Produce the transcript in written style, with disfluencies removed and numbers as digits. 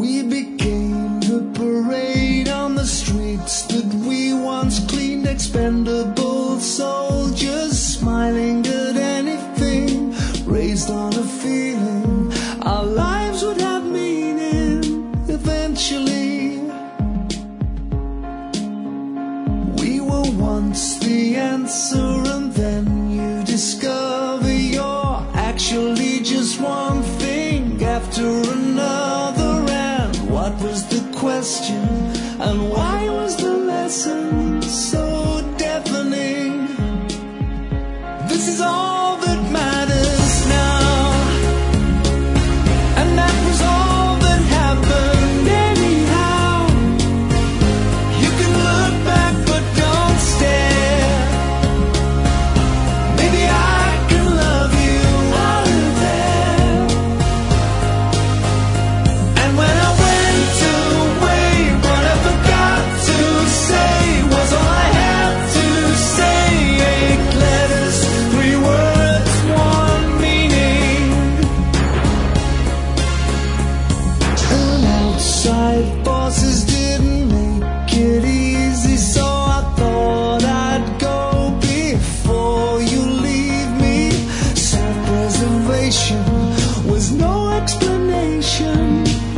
We became the parade on the streets that we once cleaned, expendable soldiers, smiling at anything, raised on a feeling our lives would have meaning eventually. We were once the answer, and then you discover you're actually just one thing after another. And what was the question, and why was the lesson so deafening? This is all that matters now, and that was all that happened anyhow. You can look back but don't stare. Maybe I can love you out of there. And when I went away, what I forgot to say was all I had to say. 8 letters, 3 words, 1 meaning. And outside forces didn't make it easy, so I thought I'd go before you leave me. Self-preservation was no explanation.